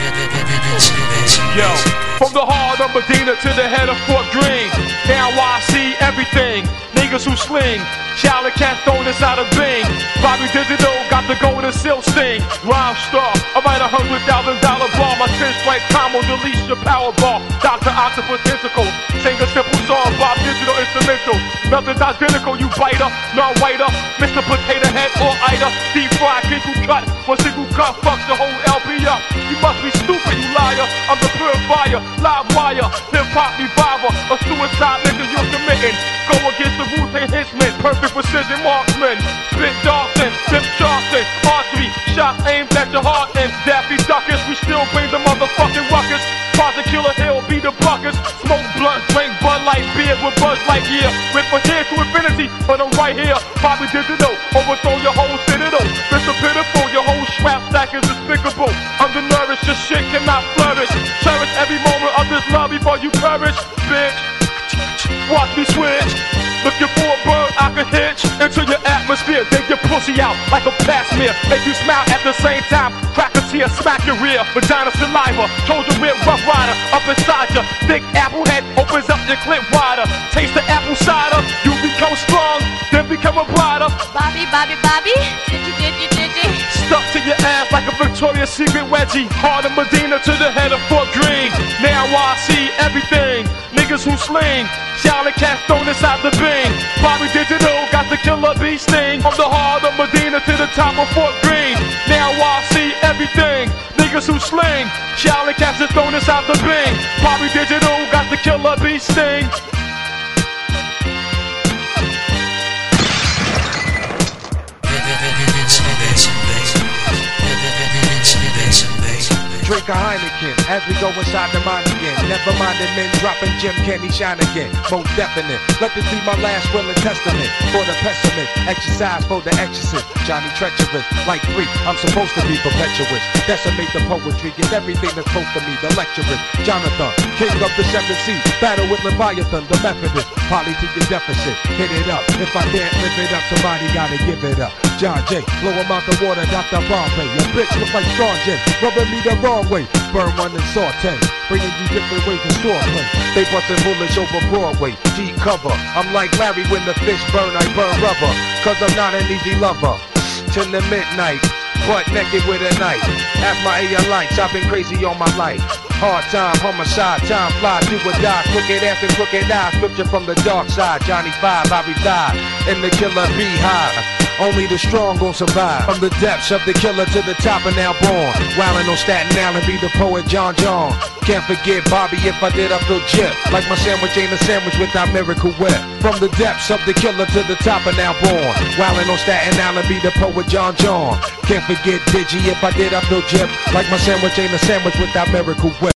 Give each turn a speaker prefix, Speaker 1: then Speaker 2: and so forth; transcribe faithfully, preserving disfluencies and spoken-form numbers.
Speaker 1: Yo, from the heart of Medina to the head of Fort Greene, now I see everything. Niggas who sling, Charlie cats thrown inside a Bing. Bobby Digital got the golden silk sting. Rhyme star, I write a hundred thousand dollar bar. My ten strike combo deletes your power bar. Doctor Octopus tentacle, sing a simple song. Bob Digital instrumental, nothing's identical. You biter, non-whiter, Mister Potato Head or Ida. Deep fried, kinkle cut, one single cut fucks the whole L P up. You must be stupid, you liar. I'm the purifier, live wire, hip hop reviver. A suicide mission you're committing. Go against the Wu-Tang Hitman, perfect precision marksman. Spit Dawson, Pimp Charleston, artery, shot aimed at your heart. And Daffy Duckers, we still bring the motherfucking ruckus. Project Killer Hill, be the buckers. Smoke blunt, drink Bud Light beer with Buzz Lightyear. With from here to infinity, but I'm right here. Bobby Digital, overthrow your whole citadel. Mister Pitiful, your whole strap stack is despicable. Undernourished, your shit cannot flourish. Cherish every moment of this love before you perish, bitch. Watch me switch. Looking for a bird I can hitch into your atmosphere. Dig your pussy out like a plasmir. Make you smile at the same time. Crack a tear, smack your rear. Vagina saliva, Trojan rib, rough rider. Up inside ya, thick apple head opens up your clip wider. Taste the apple cider, you become strong, then become a brider.
Speaker 2: Bobby, Bobby, Bobby, digi, digi, digi.
Speaker 1: Stuck to your ass like a Victoria's Secret wedgie. Heart of Medina to the head of Fort Greene. Now I see everything. Niggas who sling, Charlie cats thrown inside the Bing. Bobby Digital got the killer bee sting. From the heart of Medina to the top of Fort Greene. Now I see everything. Niggas who sling, Charlie cats is thrown inside the Bing. Bobby Digital got the killer bee sting.
Speaker 3: Drink a Heineken as we go inside the mind again. Never mind the men dropping Jim, can he shine again? Most definite. Let this be my last will and testament. For the pessimist, exercise for the exorcist. Johnny treacherous, like Greek, I'm supposed to be perpetuous. Decimate the poetry, get everything that's close to me. The lecturist, Jonathan, king of the seven seas. Battle with Leviathan, the Methodist. Poly to your deficit, hit it up. If I can't live it up, somebody gotta give it up. John Jay, blow him out the water, Doctor Bombay. Your bitch look like Strong J, rubbing me the wrong way. Burn one and saute, bringing you different ways to store play. They bustin' bullets over Broadway, deep cover. I'm like Larry when the fish burn, I burn rubber. Cause I'm not an easy lover. Till the midnight, butt naked with a knife. Ask my A I lights, I've been crazy all my life. Hard time, homicide, time fly, do or die. Crooked ass and crooked eyes, scripture from the dark side. Johnny Five, I reside in the killer beehive. Only the strong gon' survive. From the depths of the killer to the top and now born. Wildin' on Staten Island, be the poet John John. Can't forget Bobby, if I did I feel jip. Like my sandwich ain't a sandwich without Miracle Whip. From the depths of the killer to the top and now born. Wildin' on Staten Island, be the poet John John. Can't forget Digi, if I did I feel jip. Like my sandwich ain't a sandwich without Miracle Whip.